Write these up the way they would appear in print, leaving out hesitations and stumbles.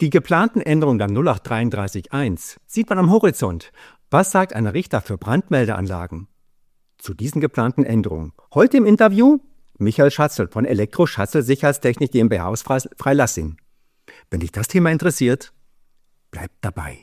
Die geplanten Änderungen der 0833-1 sieht man am Horizont. Was sagt ein Richter für Brandmeldeanlagen zu diesen geplanten Änderungen? Heute im Interview Michael Schatzel von Elektro Schatzel Sicherheitstechnik GmbH aus Freilassing. Wenn dich das Thema interessiert, bleib dabei.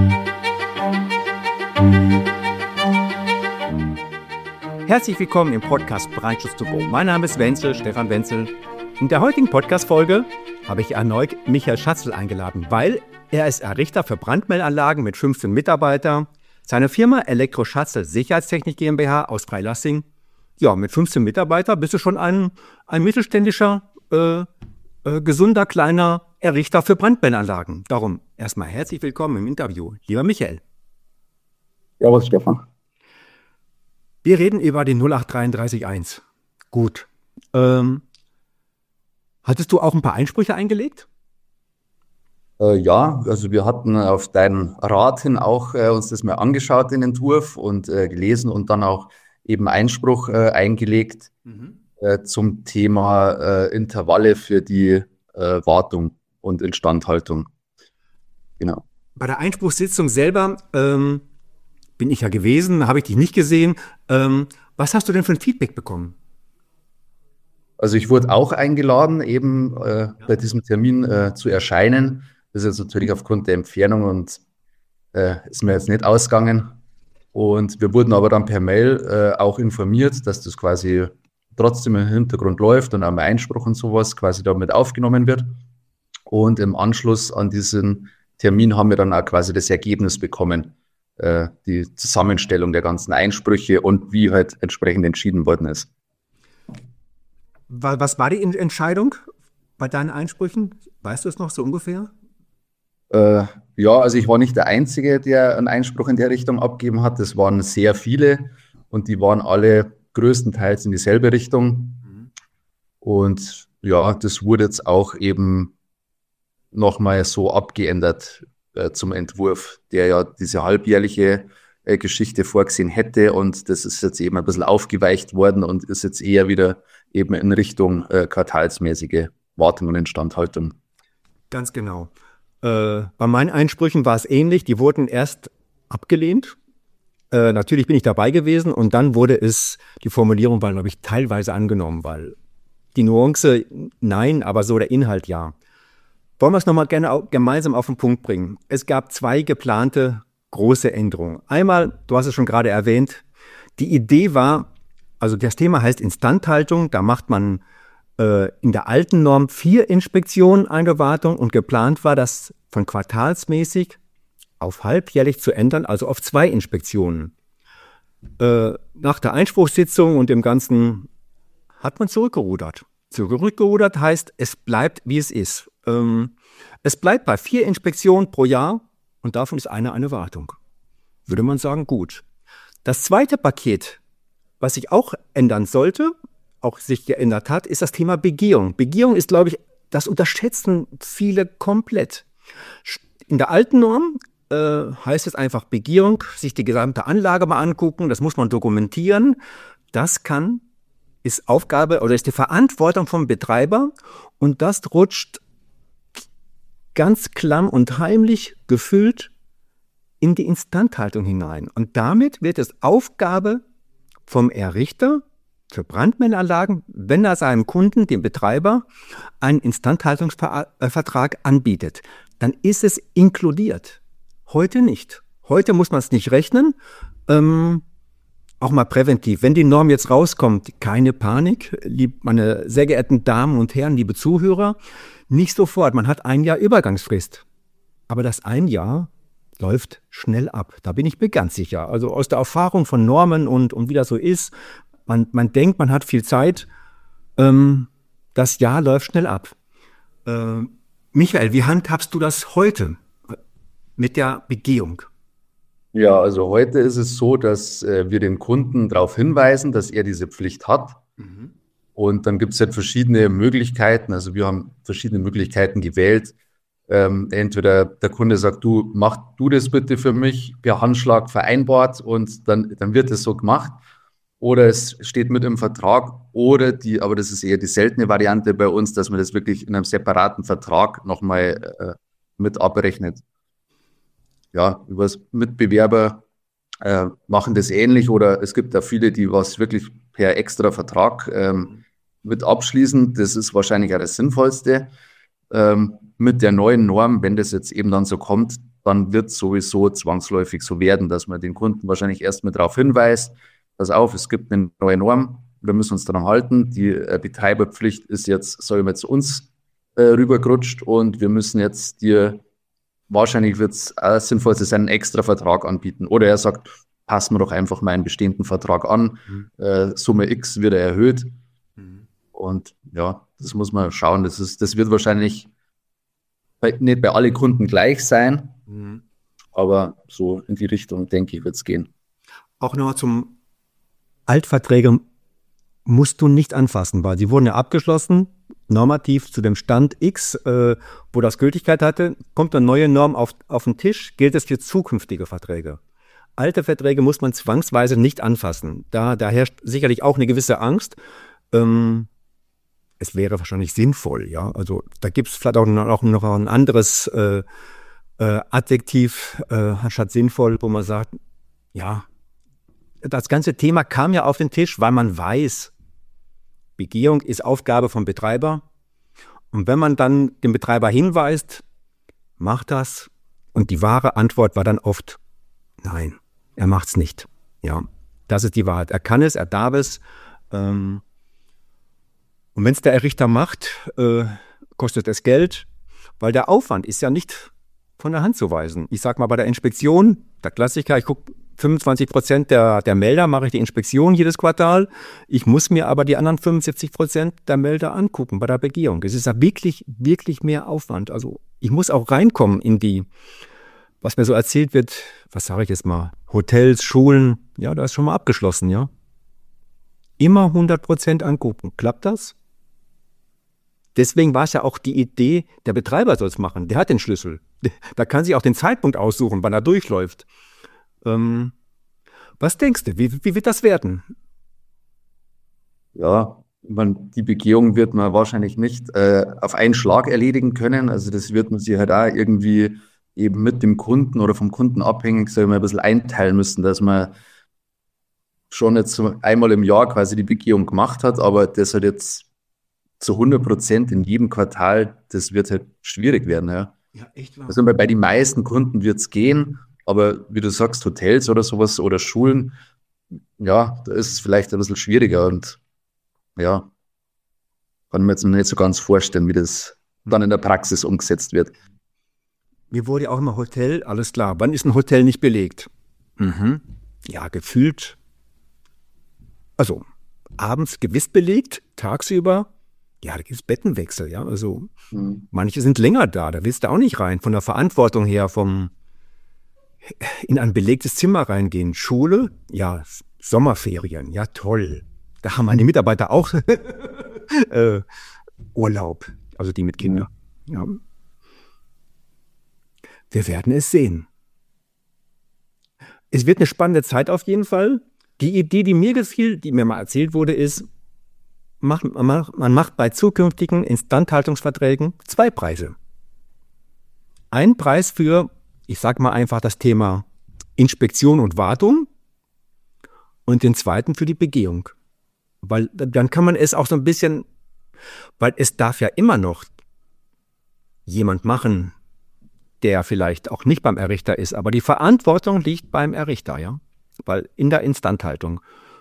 Herzlich willkommen im Podcast Brandschutz to go. Mein Name ist Wenzel, Stefan Wenzel. In der heutigen Podcast-Folge habe ich erneut Michael Schatzel eingeladen, weil er ist Richter für Brandmeldeanlagen mit 15 Mitarbeitern. Seine Firma Elektro Schatzel Sicherheitstechnik GmbH aus Freilassing. Ja, mit 15 Mitarbeitern bist du schon ein mittelständischer, gesunder, kleiner Richter für Brandmeldeanlagen. Darum erstmal herzlich willkommen im Interview, lieber Michael. Servus, Stefan. Wir reden über den 0833-1. Gut. Hattest du auch ein paar Einsprüche eingelegt? Ja, also wir hatten auf deinen Rat hin auch uns das mal angeschaut, den Entwurf, und gelesen und dann auch eben Einspruch eingelegt zum Thema Intervalle für die Wartung und Instandhaltung. Genau. Bei der Einspruchssitzung selber bin ich ja gewesen, habe ich dich nicht gesehen. Was hast du denn für ein Feedback bekommen? Also ich wurde auch eingeladen, eben bei diesem Termin zu erscheinen. Das ist jetzt natürlich aufgrund der Entfernung und ist mir jetzt nicht ausgegangen. Und wir wurden aber dann per Mail auch informiert, dass das quasi trotzdem im Hintergrund läuft und auch mein Einspruch und sowas quasi damit aufgenommen wird. Und im Anschluss an diesen Termin haben wir dann auch quasi das Ergebnis bekommen, die Zusammenstellung der ganzen Einsprüche und wie halt entsprechend entschieden worden ist. Was war die Entscheidung bei deinen Einsprüchen? Weißt du es noch so ungefähr? Ja, also ich war nicht der Einzige, der einen Einspruch in der Richtung abgegeben hat. Es waren sehr viele und die waren alle größtenteils in dieselbe Richtung. Und ja, das wurde jetzt auch eben nochmal so abgeändert zum Entwurf, der ja diese halbjährliche Geschichte vorgesehen hätte. Und das ist jetzt eben ein bisschen aufgeweicht worden und ist jetzt eher wieder eben in Richtung quartalsmäßige Wartung und Instandhaltung. Ganz genau. Bei meinen Einsprüchen war es ähnlich. Die wurden erst abgelehnt. Natürlich bin ich dabei gewesen und dann wurde die Formulierung war, glaube ich, teilweise angenommen, weil die Nuance nein, aber so der Inhalt ja. Wollen wir es nochmal gerne gemeinsam auf den Punkt bringen. Es gab 2 geplante große Änderungen. Einmal, du hast es schon gerade erwähnt, die Idee war, also das Thema heißt Instandhaltung, da macht man in der alten Norm 4 Inspektionen eine Wartung und geplant war, das von quartalsmäßig auf halbjährlich zu ändern, also auf 2 Inspektionen. Nach der Einspruchssitzung und dem Ganzen hat man zurückgerudert. Zurückgerudert heißt, es bleibt, wie es ist. Es bleibt bei 4 Inspektionen pro Jahr und davon ist eine Wartung. Würde man sagen, gut. Das zweite Paket, was sich auch ändern sollte, auch sich geändert hat, ist das Thema Begehung. Begehung ist, glaube ich, das unterschätzen viele komplett. In der alten Norm heißt es einfach Begehung, sich die gesamte Anlage mal angucken, das muss man dokumentieren. Das ist Aufgabe oder ist die Verantwortung vom Betreiber und das rutscht ganz klamm und heimlich gefüllt in die Instandhaltung hinein. Und damit wird es Aufgabe vom Errichter für Brandmeldeanlagen, wenn er seinem Kunden, dem Betreiber, einen Instandhaltungsvertrag anbietet, dann ist es inkludiert. Heute nicht. Heute muss man es nicht rechnen. Auch mal präventiv. Wenn die Norm jetzt rauskommt, keine Panik, meine sehr geehrten Damen und Herren, liebe Zuhörer, nicht sofort. Man hat 1 Jahr Übergangsfrist. Aber das 1 Jahr läuft schnell ab. Da bin ich mir ganz sicher. Also aus der Erfahrung von Normen und wie das so ist, man denkt, man hat viel Zeit. Das Jahr läuft schnell ab. Michael, wie handhabst du das heute mit der Begehung? Ja, also heute ist es so, dass wir den Kunden darauf hinweisen, dass er diese Pflicht hat. Und dann gibt es halt verschiedene Möglichkeiten. Also wir haben verschiedene Möglichkeiten gewählt. Entweder der Kunde sagt, mach du das bitte für mich, per Handschlag vereinbart und dann wird es so gemacht. Oder es steht mit im Vertrag oder aber das ist eher die seltene Variante bei uns, dass man das wirklich in einem separaten Vertrag nochmal mit abrechnet. Ja, Mitbewerber machen das ähnlich oder es gibt da viele, die was wirklich per extra Vertrag mit abschließen. Das ist wahrscheinlich auch das Sinnvollste. Mit der neuen Norm, wenn das jetzt eben dann so kommt, dann wird es sowieso zwangsläufig so werden, dass man den Kunden wahrscheinlich erstmal darauf hinweist, pass auf, es gibt eine neue Norm, wir müssen uns daran halten, die Betreiberpflicht ist jetzt, sagen wir, zu uns rübergerutscht und wir müssen jetzt dir, wahrscheinlich wird es sinnvoll sein, einen extra Vertrag anbieten. Oder er sagt, passen wir doch einfach meinen bestehenden Vertrag an, Summe X wird erhöht. Und ja, das muss man schauen. Das wird wahrscheinlich nicht bei allen Kunden gleich sein, aber so in die Richtung, denke ich, wird es gehen. Auch noch zum Altverträge musst du nicht anfassen, weil sie wurden ja abgeschlossen, normativ zu dem Stand X, wo das Gültigkeit hatte, kommt eine neue Norm auf den Tisch, gilt es für zukünftige Verträge. Alte Verträge muss man zwangsweise nicht anfassen. Da herrscht sicherlich auch eine gewisse Angst. Es wäre wahrscheinlich sinnvoll, ja. Also da gibt es vielleicht auch noch ein anderes Adjektiv statt sinnvoll, wo man sagt, ja, das ganze Thema kam ja auf den Tisch, weil man weiß, Begehung ist Aufgabe vom Betreiber. Und wenn man dann den Betreiber hinweist, macht das. Und die wahre Antwort war dann oft, nein, er macht es nicht. Ja, das ist die Wahrheit. Er kann es, er darf es. Und wenn es der Errichter macht, kostet es Geld, weil der Aufwand ist ja nicht von der Hand zu weisen. Ich sage mal, bei der Inspektion, der Klassiker, ich gucke 25% der Melder, mache ich die Inspektion jedes Quartal. Ich muss mir aber die anderen 75% der Melder angucken bei der Begehung. Es ist ja wirklich, wirklich mehr Aufwand. Also ich muss auch reinkommen in die, was mir so erzählt wird, was sage ich jetzt mal, Hotels, Schulen, ja, da ist schon mal abgeschlossen, ja. Immer 100% angucken. Klappt das? Deswegen war es ja auch die Idee, der Betreiber soll es machen. Der hat den Schlüssel. Da kann sich auch den Zeitpunkt aussuchen, wann er durchläuft. Was denkst du? Wie wird das werden? Ja, die Begehung wird man wahrscheinlich nicht auf einen Schlag erledigen können. Also das wird man sich halt auch irgendwie eben mit dem Kunden oder vom Kunden abhängig, sagen wir, ein bisschen einteilen müssen, dass man schon jetzt so einmal im Jahr quasi die Begehung gemacht hat, aber das halt jetzt zu 100% in jedem Quartal, das wird halt schwierig werden. Ja, ja, echt wahr. Also bei den meisten Kunden wird es gehen, aber wie du sagst, Hotels oder sowas oder Schulen, ja, da ist es vielleicht ein bisschen schwieriger und ja, kann mir jetzt nicht so ganz vorstellen, wie das dann in der Praxis umgesetzt wird. Mir wurde ja auch immer Hotel, alles klar. Wann ist ein Hotel nicht belegt? Ja, gefühlt. Also abends gewiss belegt, tagsüber, ja, da gibt es Bettenwechsel, ja. Also manche sind länger da willst du auch nicht rein. Von der Verantwortung her, in ein belegtes Zimmer reingehen. Schule, ja, Sommerferien, ja toll. Da haben meine Mitarbeiter auch Urlaub, also die mit Kindern. Ja. Wir werden es sehen. Es wird eine spannende Zeit auf jeden Fall. Die Idee, die mir gefiel, die mir mal erzählt wurde, ist, man macht bei zukünftigen Instandhaltungsverträgen 2 Preise. Ein Preis für, ich sage mal einfach das Thema Inspektion und Wartung und den zweiten für die Begehung. Weil dann kann man es auch so ein bisschen, weil es darf ja immer noch jemand machen, der vielleicht auch nicht beim Errichter ist, aber die Verantwortung liegt beim Errichter, ja, weil in der Instandhaltung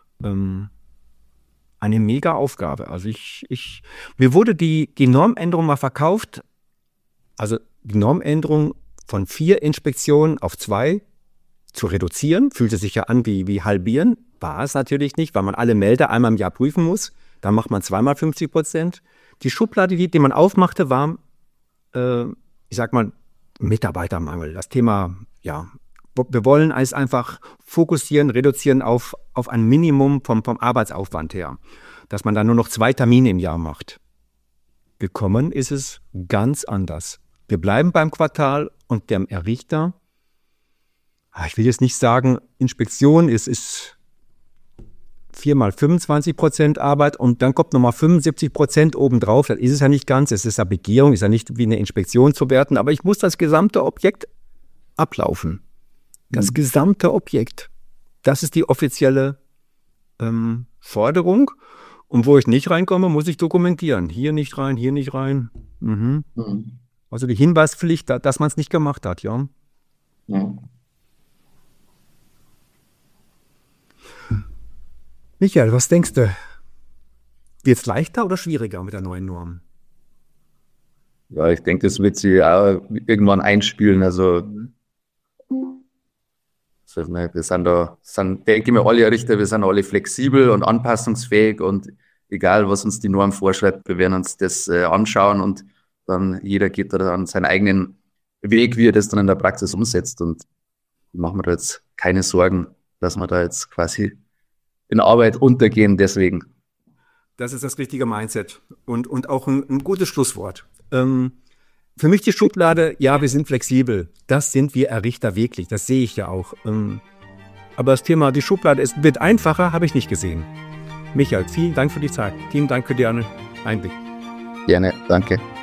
eine mega Aufgabe. Also mir wurde die Normänderung mal verkauft, also die Normänderung von 4 Inspektionen auf 2 zu reduzieren, fühlte sich ja an wie halbieren, war es natürlich nicht, weil man alle Melder einmal im Jahr prüfen muss, dann macht man 2 mal 50%. Die Schublade, die man aufmachte, war, ich sag mal, Mitarbeitermangel. Das Thema, ja, wir wollen es einfach fokussieren, reduzieren auf ein Minimum vom Arbeitsaufwand her, dass man dann nur noch 2 Termine im Jahr macht. Gekommen ist es ganz anders. Wir bleiben beim Quartal und dem Errichter, ich will jetzt nicht sagen, Inspektion ist 4 mal 25% Arbeit und dann kommt nochmal 75% obendrauf. Das ist es ja nicht ganz. Es ist ja Begehung, ist ja nicht wie eine Inspektion zu werten. Aber ich muss das gesamte Objekt ablaufen. Das gesamte Objekt. Das ist die offizielle Forderung. Und wo ich nicht reinkomme, muss ich dokumentieren. Hier nicht rein, hier nicht rein. Mhm. Also die Hinweispflicht, dass man es nicht gemacht hat, ja. Michael, was denkst du? Wird es leichter oder schwieriger mit der neuen Norm? Ja, ich denke, das wird sich auch irgendwann einspielen. Also, wir denke ich mir, alle Richter, wir sind alle flexibel und anpassungsfähig und egal, was uns die Norm vorschreibt, wir werden uns das anschauen und dann jeder geht da dann seinen eigenen Weg, wie er das dann in der Praxis umsetzt. Und ich mache mir da jetzt keine Sorgen, dass wir da jetzt quasi in Arbeit untergehen deswegen. Das ist das richtige Mindset und auch ein gutes Schlusswort. Für mich die Schublade, ja, wir sind flexibel. Das sind wir Richter wirklich, das sehe ich ja auch. Aber das Thema, die Schublade, es wird einfacher, habe ich nicht gesehen. Michael, vielen Dank für die Zeit. Vielen Dank für den Einblick. Gerne, danke.